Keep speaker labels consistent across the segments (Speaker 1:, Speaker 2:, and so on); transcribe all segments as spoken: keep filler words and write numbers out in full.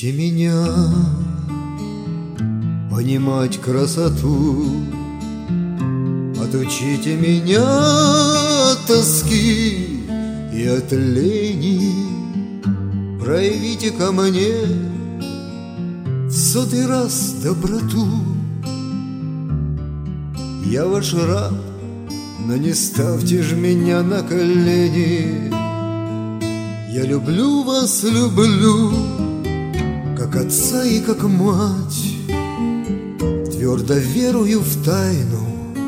Speaker 1: Научите меня понимать красоту, отучите меня от тоски и от лени, проявите ко мне в сотый раз доброту. Я ваш раб, но не ставьте ж меня на колени. Я люблю вас, люблю, как отца и как мать, твердо верую в тайну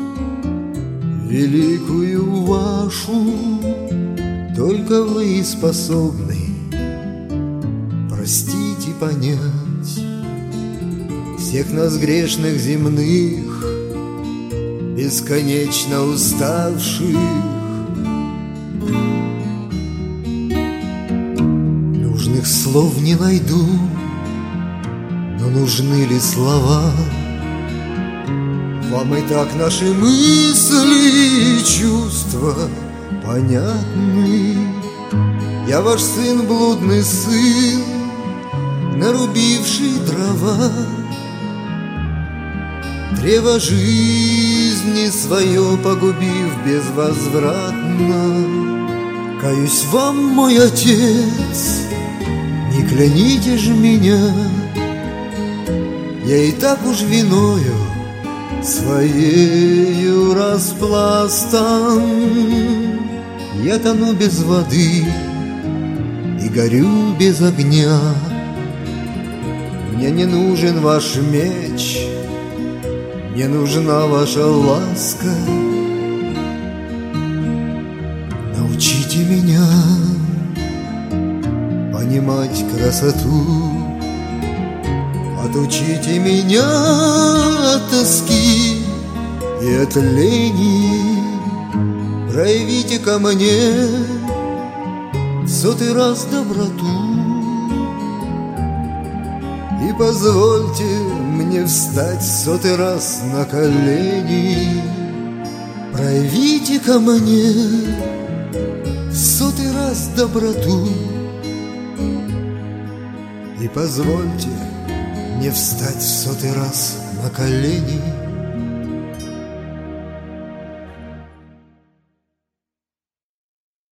Speaker 1: великую вашу. Только вы способны простить и понять всех нас грешных земных, бесконечно уставших. Нужных слов не найду, но нужны ли слова? Вам и так наши мысли и чувства понятны. Я ваш сын, блудный сын, нарубивший дрова, древо жизни свое погубив безвозвратно. Каюсь вам, мой отец, не кляните ж меня, я и так уж виною своею распластан. Я тону без воды и горю без огня. Мне не нужен ваш меч, мне нужна ваша ласка. Научите меня понимать красоту, отучите меня от тоски и от лени, проявите ко мне в сотый раз доброту. И позвольте мне встать в сотый раз на колени, проявите ко мне в сотый раз доброту. И позвольте мне встать в сотый раз на колени,